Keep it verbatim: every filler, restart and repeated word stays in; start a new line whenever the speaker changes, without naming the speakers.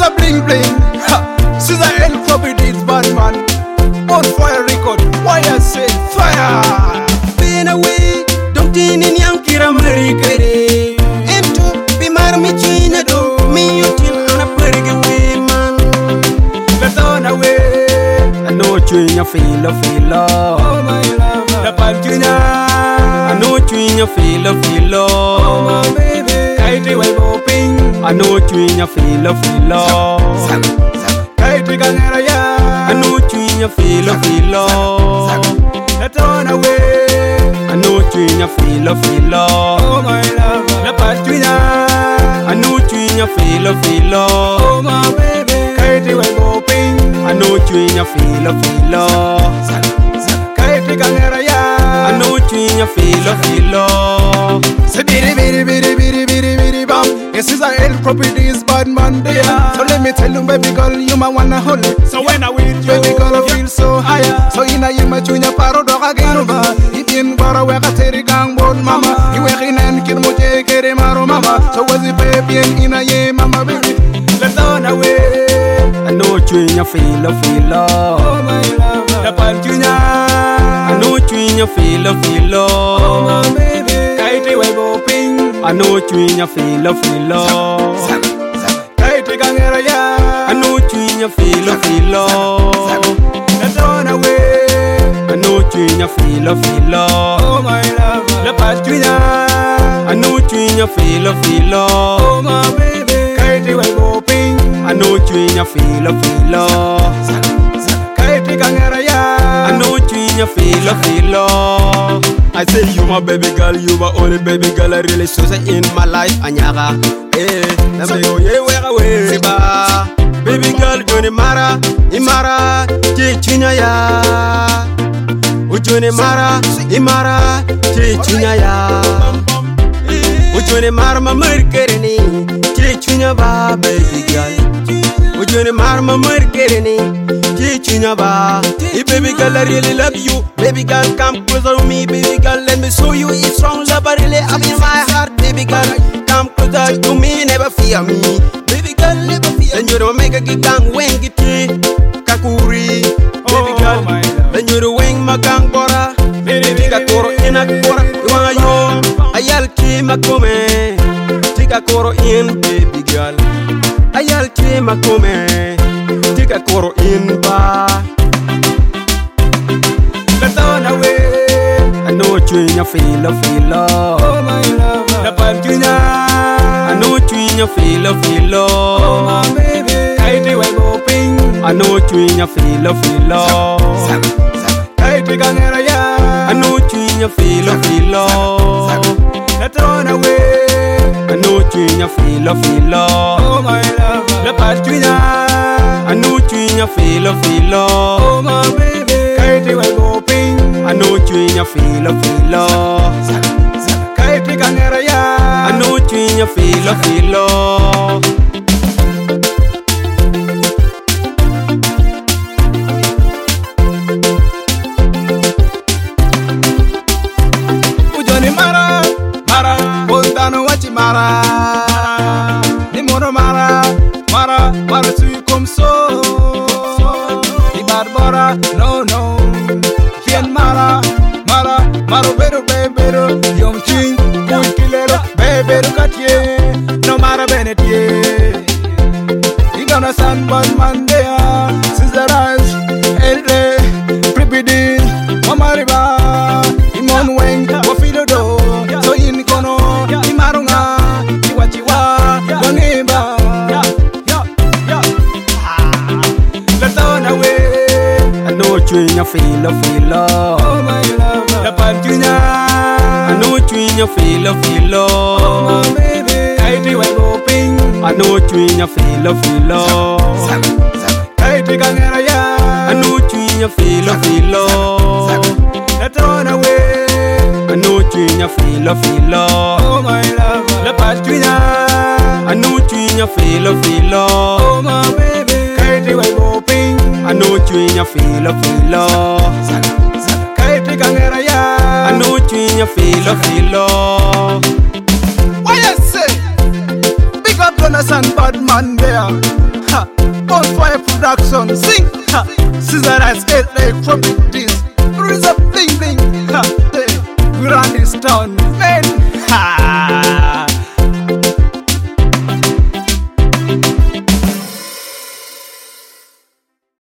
Mara bling bling. Caesar L properties bad man. On fire record. Why I say fire?
Been away, don't in young Kira Marikere. M two, be Marmichina do, me you till on a pretty away, man.
Let's on away.
I know you in your feel of feel
Oh my love. The Palcuna.
I know you in your feel of feel
Oh my baby. Kaiti web hoping.
I know you in your feel of feel
Kaiti Ganera ya.
I know you in your feel of feel
Let's on away.
I know you in your feel of feel
Oh my love. The Palcuna.
I know you in your feel of feel
Oh my baby. Kaiti web hoping.
I know you in your feel of feel
Kaiti Ganera ya.
I know you in your feel of feel
Say bidi bidi bidi bidi bidi bidi bam. Yes, is a L properties bad man there. So let me tell you, baby girl, you my wanna hold it. So when I with you, baby girl, I feel so higher. So in a yima chunya paro do again ba. Ibin bara we kateri gang bon mama. You we kinan kin mo je kere maro mama. So was it baby in a ye mama baby. Let's on away.
I know you in your feel of feel
Oh my love, the Palcuna.
I know you in your feel of feel
Oh my baby. Kaiti web hoping.
I know you in your feel of feel
Kaiti Ganera ya.
I know you in your feel of feel
Let's run away.
I know you in your feel of feel
Oh my love, the Palcuna.
I know you in your feel of feel
Oh my baby. Kaiti web hoping.
I know you in your feel of feel
Kaiti Ganera ya.
I know you in your feel of feel I say you my baby girl, you my only baby girl I really so say in my life Anyaga, eh, na me yo ye wega weba Baby girl, Johnny Mara, Imara, Chichinya ya Ujone Mara, Imara, Chichinya ya Ujone Mara ma merkereni, Chichinya ba baby girl Ujone Mara ma merkereni, Chichinya ba Hey baby girl, I really love you. Baby girl, come closer to me. Baby girl, let me show you it's strong love I really have in my heart. Baby girl, come closer to me, never fear me. Baby girl, never fear. Then you're the mega gig gang wing it kakuri. Baby girl, then you're the wing my gang bora. Baby girl, koro in a kora. You wanna yo? Ayal ki makome. Tika koro in, baby girl. Ayal ki makome. Tika koro in ba.
Let's on away.
I know you in your feel of feel
Oh my love, the Palcuna.
I know you in your feel of feel
Oh my baby. Kaiti web hoping.
I know you in your feel of feel
Kaiti Ganera ya.
I know you in your feel of feel
Let's run away.
I know you in your feel of feel
Oh my love, the Palcuna.
I know you in your feel of feel
Oh my baby. Kaiti web hoping.
I know you in your feel of feel
Kaiti Ganera ya.
I know you in your feel of feel
Ujoni Mara, Mara, Bondano wachi Mara. Ni mono Mara, Mara, Mara tu comme ça. Di Barbara, no no. Fien Mara, Mara, Mara beru beru. Yom ching, un kilero, beru katie. No Mara benetie. You gonna stand but Mandea, Caesarage, Elde, Pripidin, Mama Riba, Imon Weng, Wafido do. So in kono, Imarunga, Iwachiwa, Waneba. Let's on away.
I know you in your feel of feel
Oh my love, the Palcuna.
I know you in your feel of feel
Oh my baby. Kaiti web hoping.
I know you in your feel of feel
Kaiti Ganera ya.
I know you in your feel of feel
Let's run away.
I know you in your feel of feel
Oh my love, the Palcuna.
I know you in your feel of feel
Oh my baby. Kaiti web hoping.
I know you in your feel of feel
Kaiti Ganera ya.
I know you in your feel of feel
Why you say? Big up Jonas and bad man there. Ha. production. Sing, ha. Scissor and eight like from this.